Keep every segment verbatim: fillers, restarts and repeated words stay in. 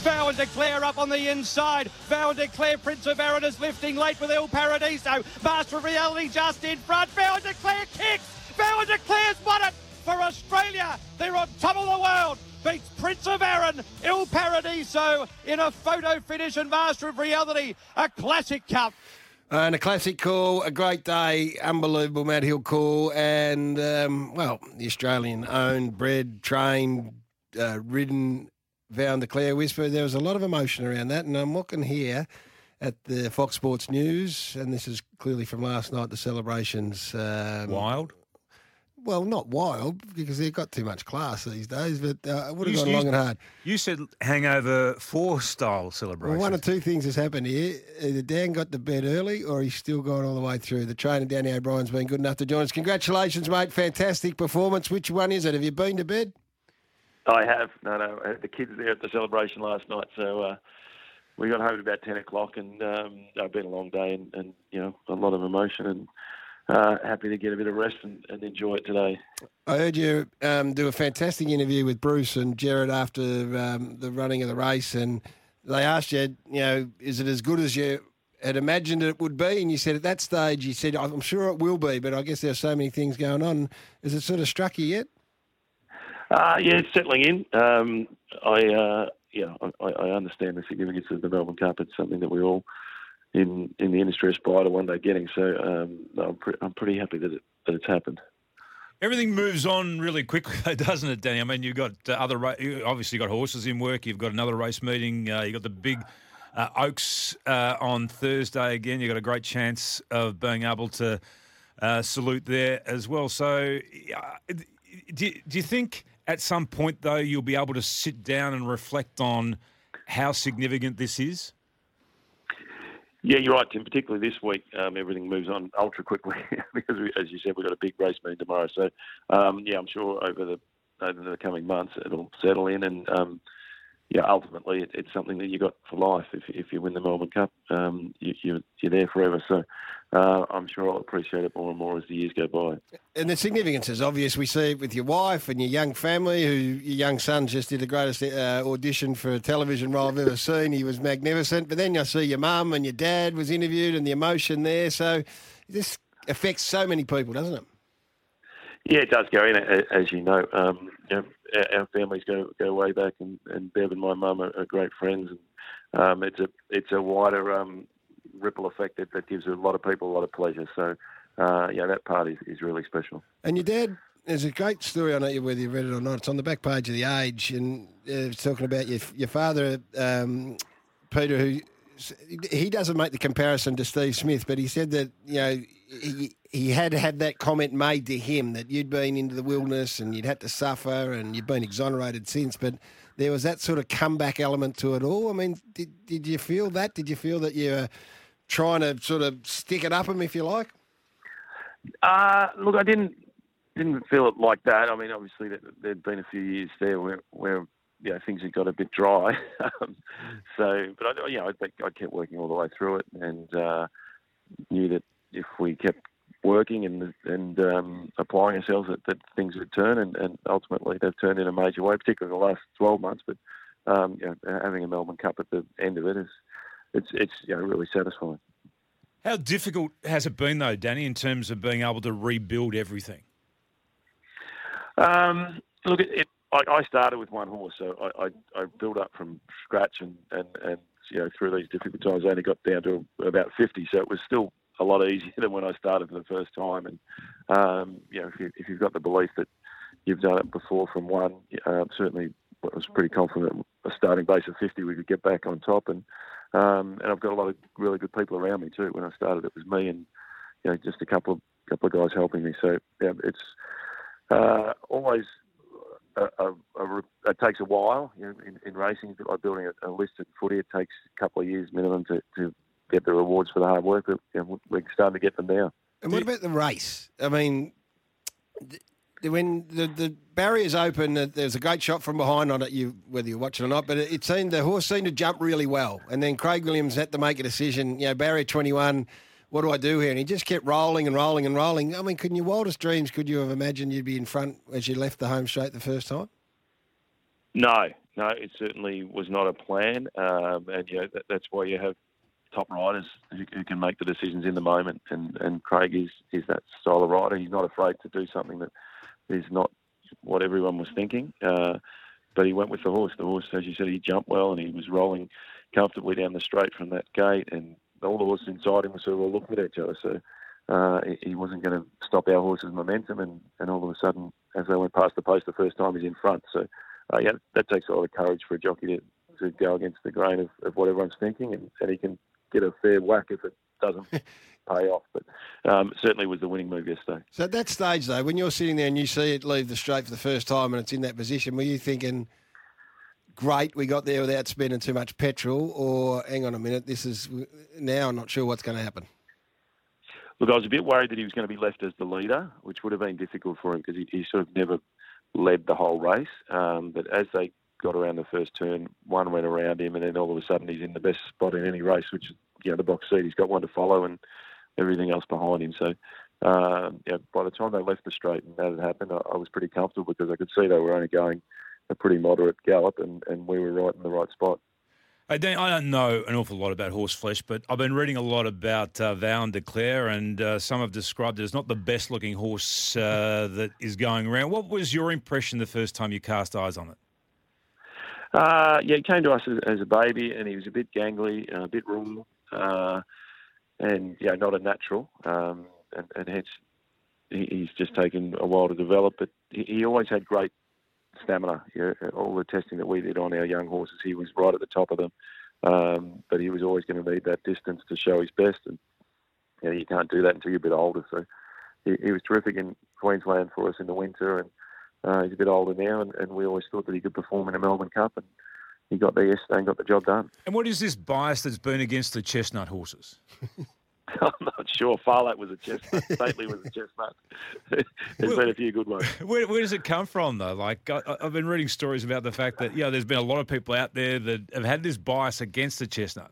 Vow and Declare up on the inside. Vow and Declare, Prince of Arran is lifting late with Il Paradiso. Master of Reality just in front. Vow and Declare kicks. Vow and Declare's won it for Australia. They're on top of the world. Beats Prince of Arran, Il Paradiso in a photo finish, and Master of Reality, a classic cup. And a classic call, a great day, unbelievable Mad Hill call, and, um, well, the Australian-owned, bred, trained, uh, ridden Vow and Declare Whisper. There was a lot of emotion around that, and I'm looking here at the Fox Sports News, and this is clearly from last night, the celebrations. Um, Wild? Well, not wild, because they've got too much class these days, but uh, it would have You- gone you- long and hard. You said Hangover four style celebration. Well, one of two things has happened here. Either Dan got to bed early or he's still gone all the way through. The trainer, Danny O'Brien's been good enough to join us. Congratulations, mate. Fantastic performance. Which one is it? Have you been to bed? I have. No, no. I had the kids there at the celebration last night, so uh, we got home at about ten o'clock, and um, it's been a long day and, and, you know, a lot of emotion, and uh, happy to get a bit of rest and, and enjoy it today. I heard you um, do a fantastic interview with Bruce and Jared after um, the running of the race, and they asked you, you know, is it as good as you had imagined it would be? And you said at that stage, you said, I'm sure it will be, but I guess there's so many things going on. Has it sort of struck you yet? Uh, yeah, it's settling in. Um, I, uh, yeah, I, I understand the significance of the Melbourne Cup. It's something that we all in in the industry aspire to one day getting. So um, I'm, pre- I'm pretty happy that it, that it's happened. Everything moves on really quickly, doesn't it, Danny? I mean, you've got uh, other ra- you obviously got horses in work. You've got another race meeting. Uh, you've got the big uh, Oaks uh, on Thursday again. You've got a great chance of being able to uh, salute there as well. So uh, do, do you think at some point, though, you'll be able to sit down and reflect on how significant this is? Yeah, you're right, Tim. Particularly this week, um, everything moves on ultra quickly because, we, as you said, we've got a big race meeting tomorrow. So, um, yeah, I'm sure over the over the coming months it'll settle in, and um, yeah, ultimately it, it's something that you got for life. If if you win the Melbourne Cup, um, you, you, you're there forever. So, uh, I'm sure I'll appreciate it more and more as the years go by. And the significance is obvious. We see it with your wife and your young family, who your young son just did the greatest uh, audition for a television role I've ever seen. He was magnificent. But then I see your mum and your dad was interviewed and the emotion there. So this affects so many people, doesn't it? Yeah, it does, Gary. And as you know, um, you know our, our families go go way back, and, and Bev and my mum are, are great friends. And um, it's a it's a wider um, ripple effect that, that gives a lot of people a lot of pleasure. So, uh, yeah, that part is, is really special. And your dad, there's a great story, I don't know whether you read it or not. It's on the back page of The Age, and uh, it's talking about your your father, um, Peter, who he doesn't make the comparison to Steve Smith, but he said that, you know, he, he had had that comment made to him that you'd been into the wilderness and you'd had to suffer and you've been exonerated since, but there was that sort of comeback element to it all. I mean, did, did you feel that? Did you feel that you were trying to sort of stick it up him, if you like? Uh, look, I didn't didn't feel it like that. I mean, obviously there, there'd been a few years there where, where you know, things had got a bit dry. um, so, but I, you know, I, I kept working all the way through it, and uh, knew that if we kept working and and um, applying ourselves, that, that things would turn, and, and ultimately they've turned in a major way, particularly in the last twelve months. But um, you know, having a Melbourne Cup at the end of it is it's it's you know, really satisfying. How difficult has it been, though, Danny, in terms of being able to rebuild everything? Um, look, it, it, I, I started with one horse, so I, I, I built up from scratch, and, and, and you know, through these difficult times, I only got down to about fifty, so it was still a lot easier than when I started for the first time. And um, you know, if, you, if you've got the belief that you've done it before from one, uh, certainly I was pretty confident a starting base of fifty we could get back on top. And um, and I've got a lot of really good people around me too. When I started, it was me and you know, just a couple of couple of guys helping me. So yeah, it's uh, always a, a, a, it takes a while. You know, in, in racing, it's like building a, a listed footy. It takes a couple of years minimum to, to get the rewards for the hard work. But you know, we're starting to get them now. And what about the race? I mean, when the, the barriers open, there's a great shot from behind on it, you whether you're watching or not, but it, it seemed the horse seemed to jump really well. And then Craig Williams had to make a decision, you know, barrier twenty-one, what do I do here? And he just kept rolling and rolling and rolling. I mean, could in your wildest dreams, could you have imagined you'd be in front as you left the home straight the first time? No, no, it certainly was not a plan, um, and you know that, that's why you have top riders who, who can make the decisions in the moment. And, and Craig is is that style of rider. He's not afraid to do something that is not what everyone was thinking. Uh, but he went with the horse. The horse, as you said, he jumped well and he was rolling comfortably down the straight from that gate. And all the horses inside him were sort of all looking at each other. So uh, he wasn't going to stop our horse's momentum. And, and all of a sudden, as they went past the post the first time, he's in front. So uh, yeah, that takes a lot of courage for a jockey to, to go against the grain of, of what everyone's thinking. And, and he can get a fair whack if it doesn't pay off. But um, certainly was the winning move yesterday. So at that stage, though, when you're sitting there and you see it leave the straight for the first time and it's in that position, were you thinking, great, we got there without spending too much petrol, or hang on a minute, this is now I'm not sure what's going to happen? Look, I was a bit worried that he was going to be left as the leader, which would have been difficult for him because he, he sort of never led the whole race. Um, but as they got around the first turn, one went around him, and then all of a sudden he's in the best spot in any race, which is, you know, the box seat. He's got one to follow and everything else behind him. So um, yeah, by the time they left the straight and that had happened, I, I was pretty comfortable because I could see they were only going a pretty moderate gallop, and, and we were right in the right spot. Hey, Dan, I don't know an awful lot about horse flesh, but I've been reading a lot about uh, Vow and Declare, and uh, some have described it as not the best-looking horse uh, that is going around. What was your impression the first time you cast eyes on it? Uh, yeah, he came to us as, as a baby, and he was a bit gangly, uh, a bit raw, uh, and yeah, not a natural, um, and, and hence he, he's just taken a while to develop. But he, he always had great stamina. Yeah, all the testing that we did on our young horses, he was right at the top of them. Um, but he was always going to need that distance to show his best, and you know, you can't do that until you're a bit older. So he, he was terrific in Queensland for us in the winter, and uh, he's a bit older now, and, and we always thought that he could perform in a Melbourne Cup, and he got there yesterday and got the job done. And what is this bias that's been against the chestnut horses? I'm not sure. Farlack was a chestnut. Stately was a chestnut. There's well, been a few good ones. Where, where does it come from, though? Like, I, I've been reading stories about the fact that, you know, there's been a lot of people out there that have had this bias against the chestnut.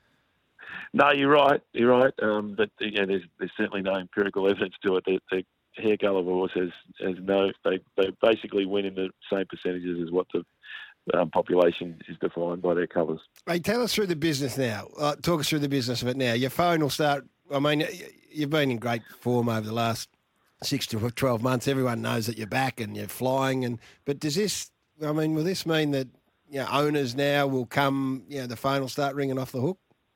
No, you're right. You're right. Um, but yeah, there's there's certainly no empirical evidence to it. The, the hair colour horse has, has no. They they basically win in the same percentages as what the Um, population is defined by their colours. Hey, tell us through the business now. Uh, talk us through the business of it now. Your phone will start. I mean, you've been in great form over the last six to twelve months. Everyone knows that you're back and you're flying. And but does this? I mean, will this mean that, you know, owners now will come? You know, the phone will start ringing off the hook.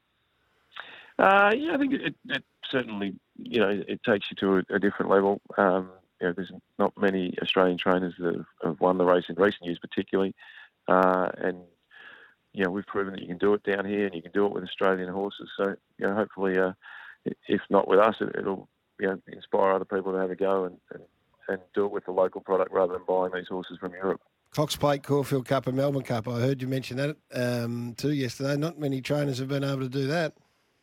Uh, yeah, I think it, it certainly. You know, it takes you to a, a different level. Um, you know, there's not many Australian trainers that have, have won the race in recent years, particularly. Uh, and, you know, we've proven that you can do it down here and you can do it with Australian horses. So, you know, hopefully, uh, if not with us, it, it'll, you know, inspire other people to have a go and, and, and do it with the local product rather than buying these horses from Europe. Cox Plate, Caulfield Cup and Melbourne Cup. I heard you mention that um, too yesterday. Not many trainers have been able to do that.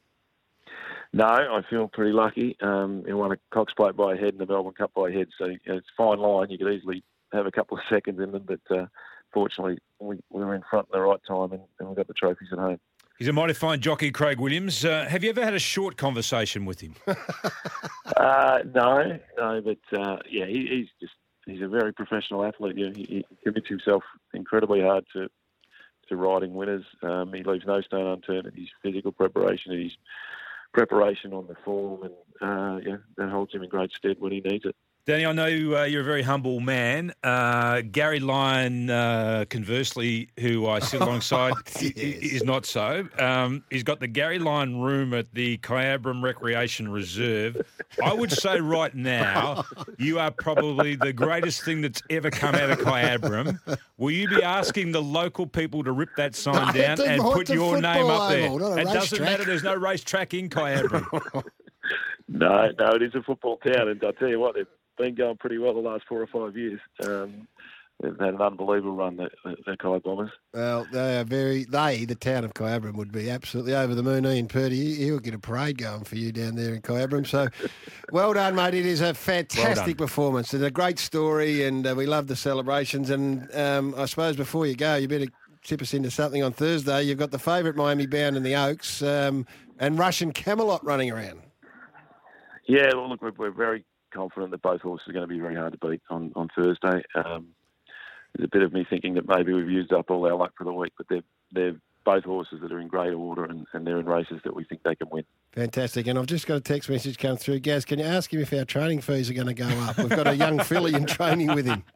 No, I feel pretty lucky. Um, you won a Cox Plate by a head and the Melbourne Cup by a head. So, you know, it's a fine line. You could easily have a couple of seconds in them, but uh, fortunately, we, we were in front at the right time and, and we got the trophies at home. He's a mighty fine jockey, Craig Williams. Uh, have you ever had a short conversation with him? uh, no, no, but uh, yeah, he, he's just he's a very professional athlete. You know, he, he commits himself incredibly hard to to riding winners. Um, he leaves no stone unturned at his physical preparation, and his preparation on the form, and uh, yeah, that holds him in great stead when he needs it. Danny, I know uh, you're a very humble man. Uh, Gary Lyon, uh, conversely, who I sit alongside, oh, yes. is not so. Um, he's got the Gary Lyon room at the Kyabram Recreation Reserve. I would say right now, you are probably the greatest thing that's ever come out of Kyabram. Will you be asking the local people to rip that sign no, down and put your name up there? Oval, it doesn't track. matter. There's no racetrack in Kyabram. no, no, it is a football town, and I'll tell you what, they've been going pretty well the last four or five years. Um, they've had an unbelievable run, the, the Kai Bombers. Well, they are very, they, the town of Kyabram, would be absolutely over the moon. Ian Purdy, he'll get a parade going for you down there in Kyabram. So well done, mate. It is a fantastic well performance. It's a great story, and uh, we love the celebrations. And um, I suppose before you go, you better tip us into something on Thursday. You've got the favourite Miami Bound in the Oaks um, and Russian Camelot running around. Yeah, well, look, we're, we're very confident that both horses are going to be very hard to beat on, on Thursday. Um, there's a bit of me thinking that maybe we've used up all our luck for the week, but they're they're both horses that are in great order, and, and they're in races that we think they can win. Fantastic. And I've just got a text message come through. Gaz, can you ask him if our training fees are going to go up? We've got a young filly in training with him.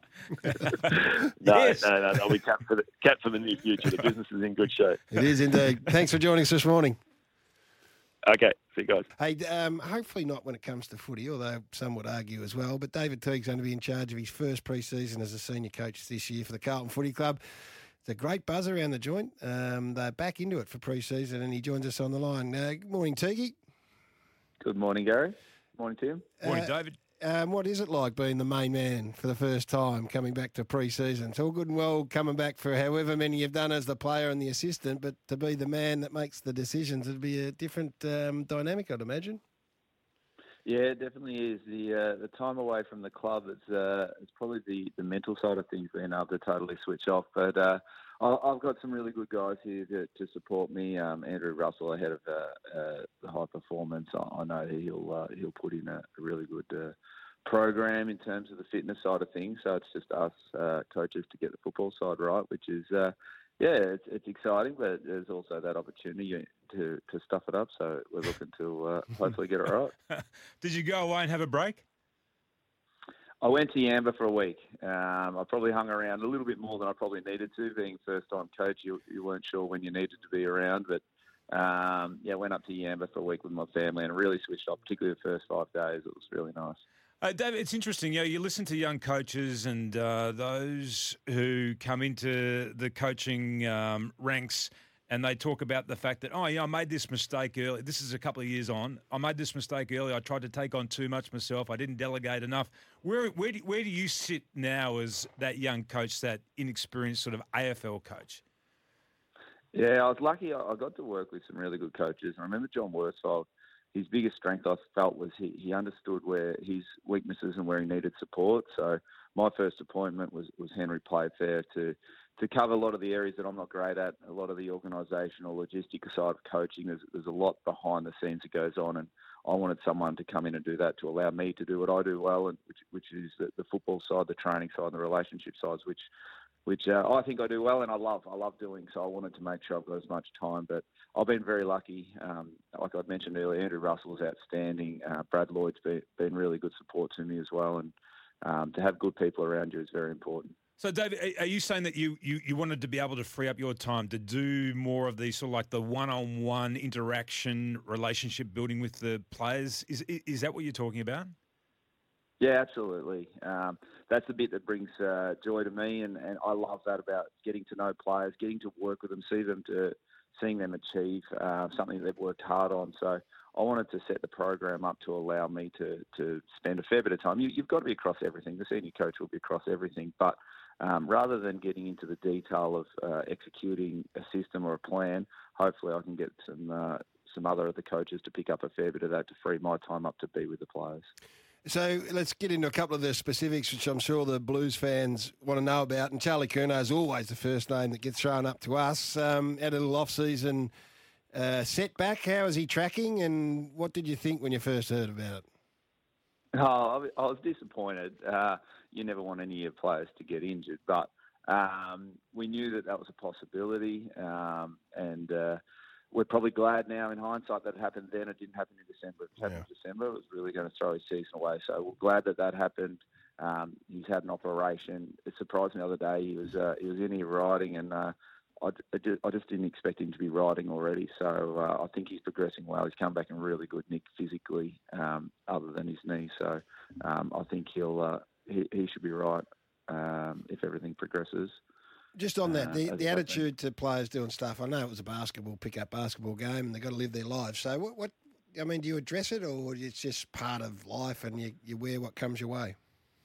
no, Yes. no, no, they'll be capped for the capped for the near future. The business is in good shape. It is indeed. Thanks for joining us this morning. Okay, see you guys. Hey, um, hopefully not when it comes to footy, although some would argue as well. But David Teague's going to be in charge of his first pre-season as a senior coach this year for the Carlton Footy Club. It's a great buzz around the joint. Um, they're back into it for pre-season, and he joins us on the line. Uh, good morning, Teague. Good morning, Gary. Morning, Tim. Morning, Uh, David. Um, what is it like being the main man for the first time coming back to pre-season? It's all good and well coming back for however many you've done as the player and the assistant, but to be the man that makes the decisions, it'd be a different um, dynamic, I'd imagine. Yeah, it definitely is. The uh, the time away from the club, it's, uh, it's probably the, the mental side of things, being able to totally switch off. But uh, I, I've got some really good guys here to, to support me. Um, Andrew Russell, ahead of uh, uh, the high performance, I, I know he'll uh, he'll put in a, a really good uh, program in terms of the fitness side of things. So it's just us uh, coaches to get the football side right, which is uh, yeah, it's, it's exciting, but there's also that opportunity to, to stuff it up. So we're looking to uh, hopefully get it right. Did you go away and have a break? I went to Yamba for a week. Um, I probably hung around a little bit more than I probably needed to. Being first-time coach, you, you weren't sure when you needed to be around. But, um, yeah, went up to Yamba for a week with my family and really switched off, particularly the first five days. It was really nice. Uh, David, it's interesting. You know, you listen to young coaches and uh, those who come into the coaching um, ranks, and they talk about the fact that, oh, yeah, I made this mistake early. This is a couple of years on. I made this mistake early. I tried to take on too much myself. I didn't delegate enough. Where where do, where do you sit now as that young coach, that inexperienced sort of A F L coach? Yeah, I was lucky. I I got to work with some really good coaches. I remember John Worsfold. His biggest strength, I felt, was he, he understood where his weaknesses and where he needed support. So my first appointment was, was Henry Playfair to to cover a lot of the areas that I'm not great at, a lot of the organisational, logistical side of coaching. There's, there's a lot behind the scenes that goes on, and I wanted someone to come in and do that to allow me to do what I do well, and which, which is the, the football side, the training side, and the relationship sides, which which uh, I think I do well and I love. I love doing, so I wanted to make sure I've got as much time. But I've been very lucky. Um, like I mentioned earlier, Andrew Russell is outstanding. Uh, Brad Lloyd's been, been really good support to me as well. And um, to have good people around you is very important. So, David, are you saying that you, you, you wanted to be able to free up your time to do more of these sort of like the one-on-one interaction, relationship building with the players? Is is that what you're talking about? Yeah, absolutely. Um, that's the bit that brings uh, joy to me, and, and I love that about getting to know players, getting to work with them, see them to seeing them achieve uh, something they've worked hard on. So I wanted to set the program up to allow me to to spend a fair bit of time. You, you've got to be across everything. The senior coach will be across everything, but um, rather than getting into the detail of uh, executing a system or a plan, hopefully I can get some uh, some other of the coaches to pick up a fair bit of that to free my time up to be with the players. So let's get into a couple of the specifics, which I'm sure the Blues fans want to know about. And Charlie Curnow is always the first name that gets thrown up to us. Um, had a little off-season uh, setback. How is he tracking, and what did you think when you first heard about it? Oh, I was disappointed. Uh, you never want any of your players to get injured, but um, we knew that that was a possibility, um, and uh, we're probably glad now in hindsight that it happened then. It didn't happen in December. If it happened in December, it was really going to throw his season away. So we're glad that that happened. Um, he's had an operation. It surprised me the other day. He was uh, he was in here riding, and uh, I, I, just, I just didn't expect him to be riding already. So uh, I think he's progressing well. He's come back in really good nick physically, um, other than his knee. So um, I think he'll uh, he, he should be right um, if everything progresses. Just on that, the, uh, the attitude to players doing stuff. I know it was a basketball, pick-up basketball game, and they've got to live their lives. So what, what I mean, do you address it, or it's just part of life and you, you wear what comes your way?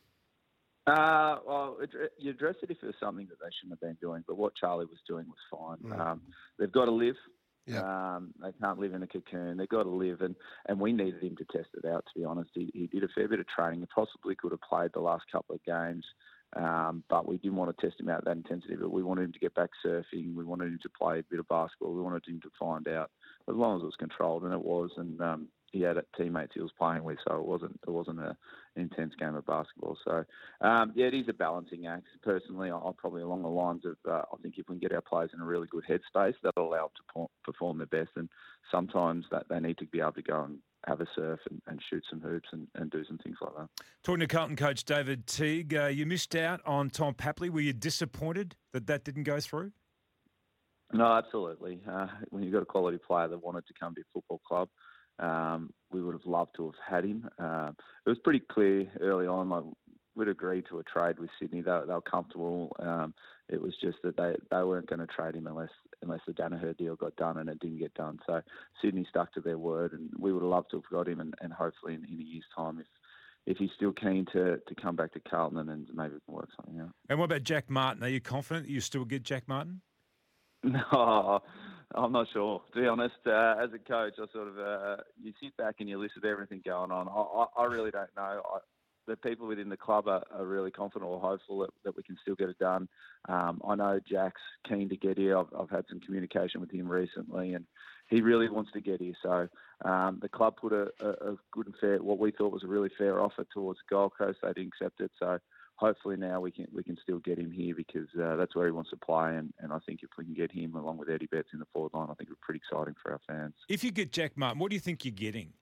Uh, well, you address it if it was something that they shouldn't have been doing, but what Charlie was doing was fine. Mm. Um, they've got to live. Yeah. Um, they can't live in a cocoon. They've got to live, and, and we needed him to test it out, to be honest. He, he did a fair bit of training. He possibly could have played the last couple of games. Um, but we didn't want to test him out at that intensity. But we wanted him to get back surfing. We wanted him to play a bit of basketball. We wanted him to find out, as long as it was controlled, and it was. And um, he had teammates he was playing with, so it wasn't it wasn't a, an intense game of basketball. So um, yeah, it is a balancing act. Personally, I'm probably along the lines of uh, I think if we can get our players in a really good headspace, that'll allow them to perform their best. And sometimes that they need to be able to go and have a surf and, and shoot some hoops and, and do some things like that. Talking to Carlton coach David Teague, uh, you missed out on Tom Papley. Were you disappointed that that didn't go through? No, absolutely. Uh, when you've got a quality player that wanted to come to a football club, um, we would have loved to have had him. Uh, it was pretty clear early on, like, we'd agreed to a trade with Sydney. They, they were comfortable. Um, it was just that they, they weren't going to trade him unless unless the Danaher deal got done, and it didn't get done. So Sydney stuck to their word, and we would have loved to have got him, and, and hopefully in, in a year's time, if if he's still keen to, to come back to Carlton, and then maybe we can work something out. And what about Jack Martin? Are you confident that you still get Jack Martin? No, I'm not sure. To be honest, uh, as a coach, I sort of uh, you sit back and you listen to everything going on. I, I, I really don't know. I, the people within the club are, are really confident or hopeful that, that we can still get it done. Um, I know Jack's keen to get here. I've, I've had some communication with him recently, and he really wants to get here. So um, the club put a, a, a good and fair, what we thought was a really fair offer towards Gold Coast. They didn't accept it. So hopefully now we can we can still get him here, because uh, that's where he wants to play. And, and I think if we can get him along with Eddie Betts in the forward line, I think it's pretty exciting for our fans. If you get Jack Martin, what do you think you're getting?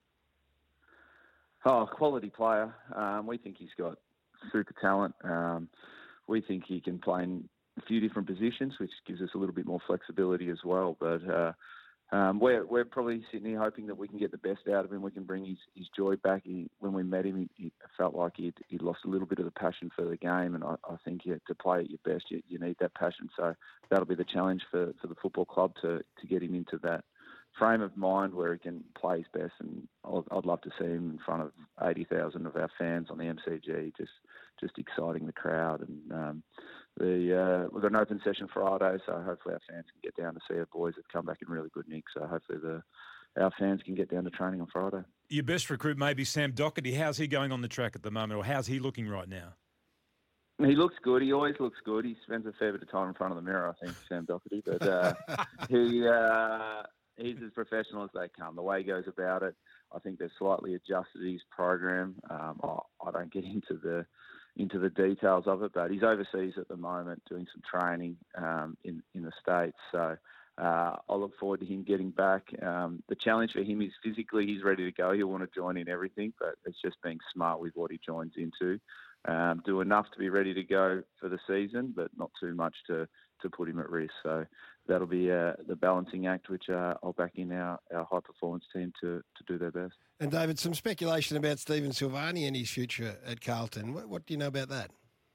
Oh, quality player. Um, we think he's got super talent. Um, we think he can play in a few different positions, which gives us a little bit more flexibility as well. But uh, um, we're we're probably sitting here hoping that we can get the best out of him. We can bring his, his joy back. He, when we met him, he, he felt like he'd, he'd lost a little bit of the passion for the game. And I, I think yeah, to play at your best, you, you need that passion. So that'll be the challenge for, for the football club to, to get him into that frame of mind where he can play his best, and I'd, I'd love to see him in front of eighty thousand of our fans on the M C G, just just exciting the crowd. And um, the uh, we've got an open session Friday, so hopefully our fans can get down to see our boys that come back in really good nick. So hopefully the our fans can get down to training on Friday. Your best recruit may be Sam Doherty. How's he going on the track at the moment, or how's he looking right now? He looks good. He always looks good. He spends a fair bit of time in front of the mirror, I think, Sam Doherty. But uh, he... Uh, He's as professional as they come. The way he goes about it, I think they've slightly adjusted his program. Um, I, I don't get into the into the details of it, but he's overseas at the moment doing some training um, in in the States. So uh, I look forward to him getting back. Um, the challenge for him is physically he's ready to go. He'll want to join in everything, but it's just being smart with what he joins into. Um, do enough to be ready to go for the season, but not too much to, to put him at risk. So that'll be uh, the balancing act, which uh, I'll back in our, our high-performance team to, to do their best. And, David, some speculation about Stephen Silvani and his future at Carlton. What, what do you know about that?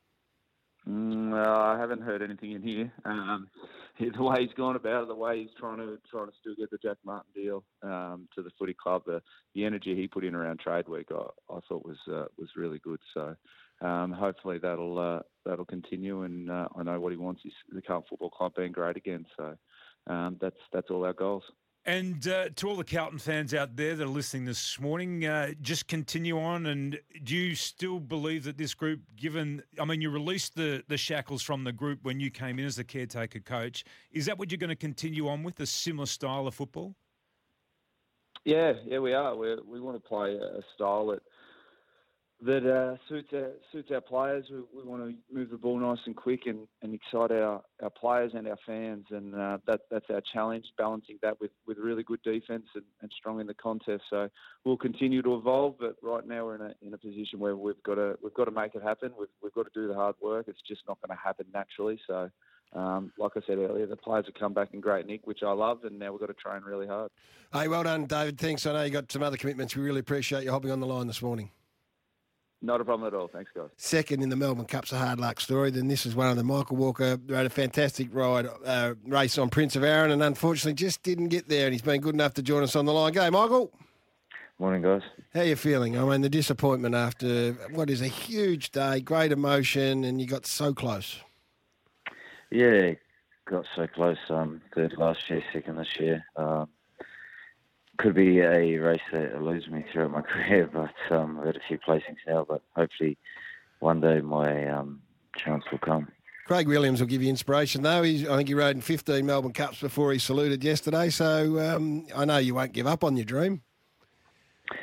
Mm, uh, I haven't heard anything in here. Um, the way he's gone about it, the way he's trying to trying to still get the Jack Martin deal um, to the footy club, the, the energy he put in around trade week, I, I thought was uh, was really good. So um, hopefully that'll uh, that'll continue. And uh, I know what he wants is the Carlton Football Club being great again. So um, that's that's all our goals. And uh, to all the Carlton fans out there that are listening this morning, uh, just continue on. And do you still believe that this group, given, I mean, you released the, the shackles from the group when you came in as the caretaker coach. Is that what you're going to continue on with, a similar style of football? Yeah, yeah, we are. We we want to play a style that that uh, suits our suits our players. We, we want to move the ball nice and quick and, and excite our, our players and our fans, and uh, that that's our challenge, balancing that with, with really good defence and, and strong in the contest. So we'll continue to evolve, but right now we're in a in a position where we've got to we've got to make it happen. We've we've got to do the hard work. It's just not going to happen naturally. So. Um, like I said earlier, the players have come back in great nick, which I love, and now we've got to train really hard. Hey, well done, David. Thanks. I know you got some other commitments. We really appreciate you hopping on the line this morning. Not a problem at all. Thanks, guys. Second in the Melbourne Cup's a hard luck story. Then this is one of the Michael Walker rode a fantastic ride uh, race on Prince of Arran, and unfortunately just didn't get there. And he's been good enough to join us on the line. Go, Michael. Morning, guys. How are you feeling? I mean, the disappointment after what is a huge day, great emotion, and you got so close. Yeah, got so close. Um, third last year, second this year. Um, could be a race that eludes me throughout my career, but um, I've had a few placings now. But hopefully, one day my um, chance will come. Craig Williams will give you inspiration, though. He's, I think he rode in fifteen Melbourne Cups before he saluted yesterday. So um, I know you won't give up on your dream.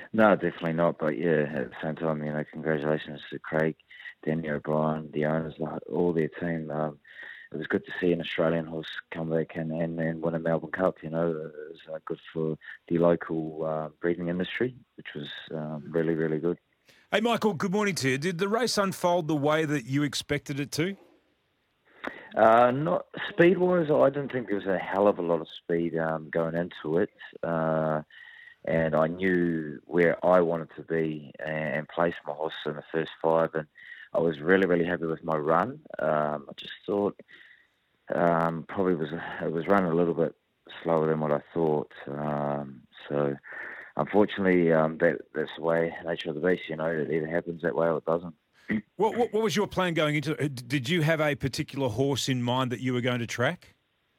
No, definitely not. But yeah, at the same time, you know, congratulations to Craig, Danny O'Brien, the owners, all their team. Um, it was good to see an Australian horse come back and, and, and win a Melbourne Cup. You know, it was uh, good for the local uh, breeding industry, which was um, really, really good. Hey, Michael, good morning to you. Did the race unfold the way that you expected it to? Uh, not speed-wise, I didn't think there was a hell of a lot of speed um, going into it. Uh, and I knew where I wanted to be and place my horse in the first five. And I was really, really happy with my run. Um, I just thought um, probably was it was running a little bit slower than what I thought. Um, so, unfortunately, um, that that's the way, nature of the beast. You know, it either happens that way or it doesn't. What, what, what was your plan going into it? Did you have a particular horse in mind that you were going to track?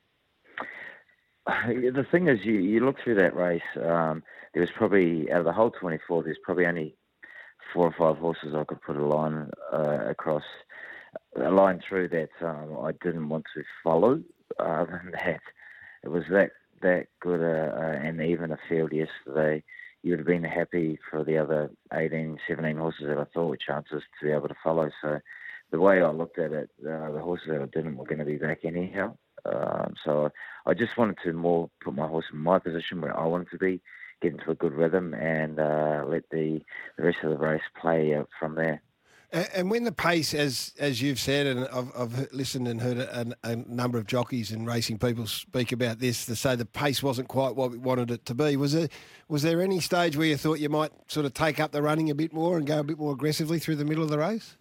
The thing is, you, you look through that race, um, there was probably, out of the whole twenty-four, there's probably only four or five horses I could put a line uh, across, a line through that um, I didn't want to follow. Other than that, it was that, that good uh, uh, and even a field yesterday. You would have been happy for the other eighteen, seventeen horses that I thought were chances to be able to follow. So the way I looked at it, uh, the horses that I didn't were going to be back anyhow. Um, so I just wanted to more put my horse in my position where I wanted to be, get into a good rhythm, and uh, let the, the rest of the race play out from there. And when the pace, as as you've said, and I've, I've listened and heard a, a number of jockeys and racing people speak about this, to say the pace wasn't quite what we wanted it to be. Was there was there any stage where you thought you might sort of take up the running a bit more and go a bit more aggressively through the middle of the race?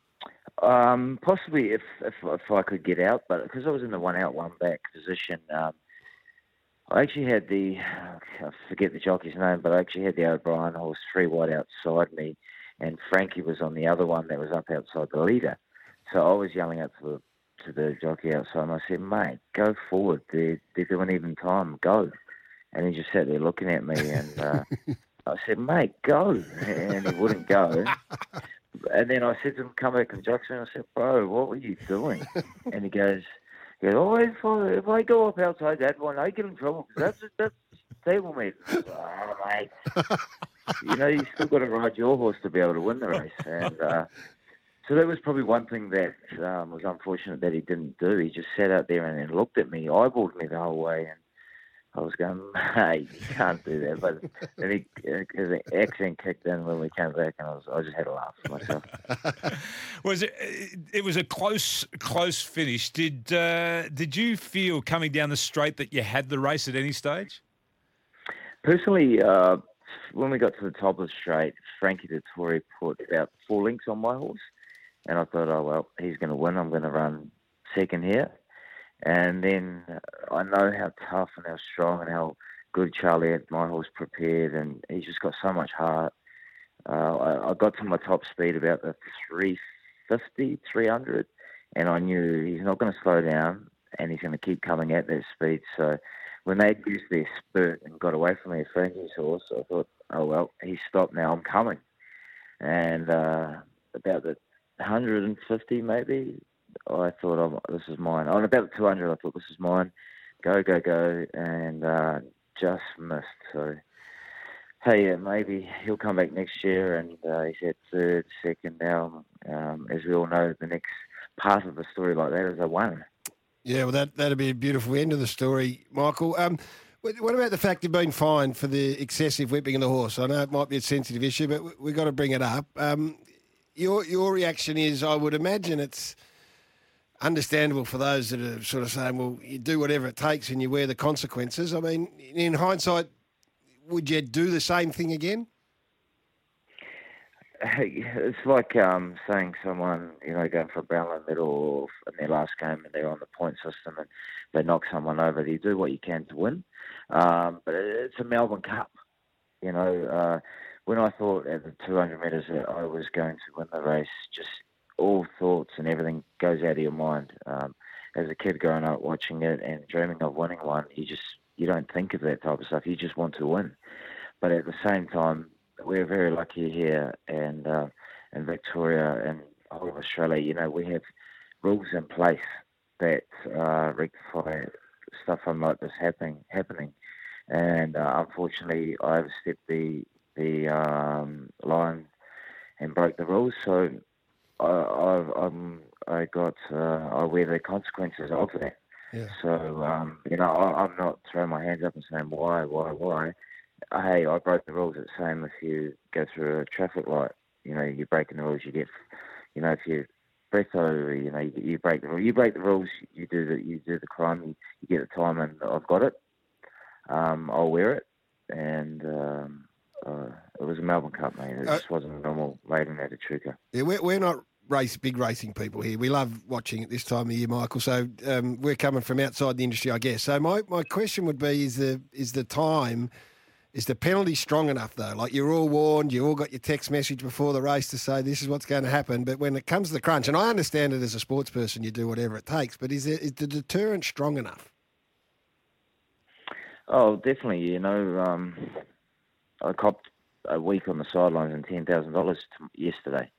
Um, possibly if, if if I could get out, but because I was in the one out, one back position, um, I actually had the, I forget the jockey's name, but I actually had the O'Brien horse three wide outside me, and Frankie was on the other one that was up outside the leader. So I was yelling out to the to the jockey outside, and I said, "Mate, go forward. They're, they're doing even time. Go." And he just sat there looking at me, and uh, I said, "Mate, go." And he wouldn't go. And then I said to him, "Come back and jockey." And I said, "Bro, what were you doing?" And he goes, he goes, "Oh, if I, if I go up outside that one, I get in trouble. That's that's stable, mate." Oh, mate. You know, you still got to ride your horse to be able to win the race. And uh, so that was probably one thing that um, was unfortunate that he didn't do. He just sat out there and, and looked at me, eyeballed me the whole way, and I was going, "Mate, you can't do that." But then he, his accent kicked in when we came back, and I, was, I just had a laugh for myself. Was it? It was a close, close finish. Did uh, Did you feel coming down the straight that you had the race at any stage? Personally, uh, when we got to the top of the straight, Frankie Dettori put about four links on my horse, and I thought, "Oh well, he's going to win. I'm going to run second here." And then I know how tough and how strong and how good Charlie had my horse prepared, and he's just got so much heart. Uh, I, I got to my top speed about the three fifty, three hundred, and I knew he's not going to slow down, and he's going to keep coming at that speed. So when they used their spurt and got away from me, Frankie's horse, I thought, "Oh well, he's stopped now, I'm coming." And uh, about the one fifty maybe, I thought, "Oh, this is mine." On about the two hundred, I thought, "This is mine." Go, go, go, and uh, just missed. So, hey, uh, maybe he'll come back next year, and uh, he's at third, second now. Um, as we all know, the next part of the story like that is a one. Yeah, well, that that'd be a beautiful end of the story, Michael. Um, what about the fact you've been fined for the excessive whipping of the horse? I know it might be a sensitive issue, but we've got to bring it up. Um, your your reaction is, I would imagine it's understandable for those that are sort of saying, well, you do whatever it takes and you wear the consequences. I mean, in hindsight, would you do the same thing again? It's like um, saying someone, you know, going for a Brownlow medal in their last game and they're on the point system and they knock someone over. You do what you can to win. Um, but it's a Melbourne Cup. You know, uh, when I thought at the two hundred metres that I was going to win the race, just all thoughts and everything goes out of your mind. Um, as a kid growing up watching it and dreaming of winning one, you just you don't think of that type of stuff. You just want to win. But at the same time, we're very lucky here and uh, in Victoria and all of Australia. You know, we have rules in place that uh, rectify stuff like this happening. happening. And uh, unfortunately, I overstepped the the um, line and broke the rules. So I, I, I'm, I got uh, I wear the consequences of that. Yeah. So um, you know, I, I'm not throwing my hands up and saying why, why, why. Hey, I broke the rules. It's the same if you go through a traffic light. You know, you're breaking the rules. You get, you know, if you breath over, you know, you, you break the you break the rules. You do the you do the crime. You, you get the time, and I've got it. Um, I'll wear it, and um, uh, it was a Melbourne Cup, mate. It Uh, just wasn't a normal maiden at Echuca. Yeah, we're, we're not race big racing people here. We love watching it this time of year, Michael. So um, we're coming from outside the industry, I guess. So my, my question would be: Is the is the time? Is the penalty strong enough, though? Like, you're all warned, you all got your text message before the race to say this is what's going to happen. But when it comes to the crunch, and I understand it as a sports person, you do whatever it takes, but is, it, is the deterrent strong enough? Oh, definitely. You know, um, I copped a week on the sidelines and ten thousand dollars yesterday.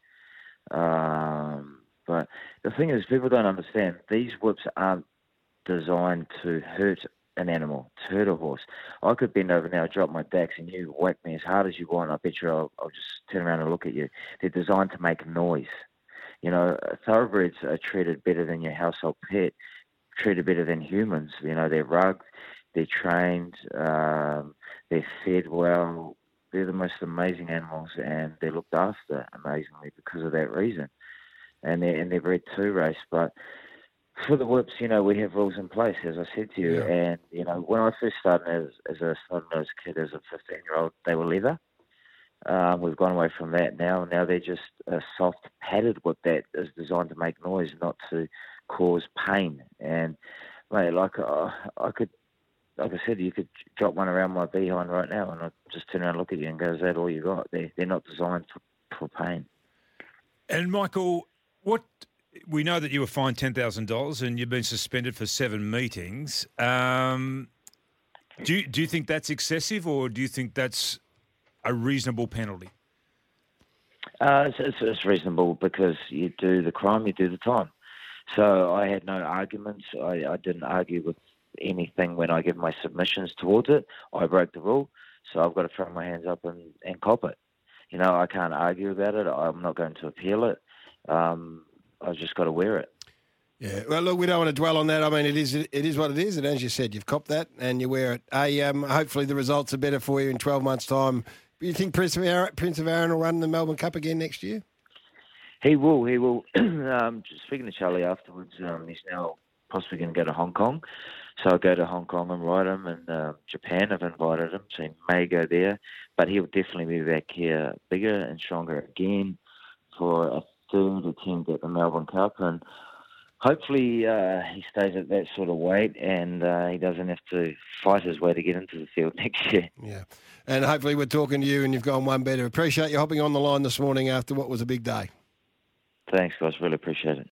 Um, but the thing is, people don't understand, these whips aren't designed to hurt an animal, to hurt a horse. I could bend over now, drop my backs, and you whack me as hard as you want. I bet you I'll, I'll just turn around and look at you. They're designed to make noise. You know, thoroughbreds are treated better than your household pet, treated better than humans. You know, they're rugged, they're trained, um, they're fed well. They're the most amazing animals, and they're looked after amazingly because of that reason. And they're, and they're bred to race, but for the whips, you know, we have rules in place, as I said to you. Yeah. And, you know, when I first started as, as a started as a kid, as a fifteen-year-old, they were leather. Um, we've gone away from that now. Now they're just a soft, padded whip that is designed to make noise, not to cause pain. And, mate, like, uh, I could, like I said, you could drop one around my behind right now, and I'd just turn around and look at you and go, is that all you got? They're, they're not designed for, for pain. And, Michael, what... We know that you were fined ten thousand dollars and you've been suspended for seven meetings. Um, do, you, do you think that's excessive, or do you think that's a reasonable penalty? Uh, it's, it's, it's reasonable because you do the crime, you do the time. So I had no arguments. I, I didn't argue with anything when I give my submissions towards it. I broke the rule, so I've got to throw my hands up and, and cop it. You know, I can't argue about it. I'm not going to appeal it. Um, I've just got to wear it. Yeah, well, look, we don't want to dwell on that. I mean, it is it is what it is, and as you said, you've copped that and you wear it. Hey, um, hopefully the results are better for you in twelve months' time. Do you think Prince of Aaron, Prince of Aaron will run the Melbourne Cup again next year? He will, he will. um, speaking to Charlie afterwards, um, he's now possibly going to go to Hong Kong. So I'll go to Hong Kong and ride him, and uh, Japan have invited him, so he may go there. But he'll definitely be back here bigger and stronger again for a third attempt at the Melbourne Cup, and hopefully uh, he stays at that sort of weight, and uh, he doesn't have to fight his way to get into the field next year. Yeah, and hopefully we're talking to you and you've gone one better. Appreciate you hopping on the line this morning after what was a big day. Thanks, guys. Really appreciate it.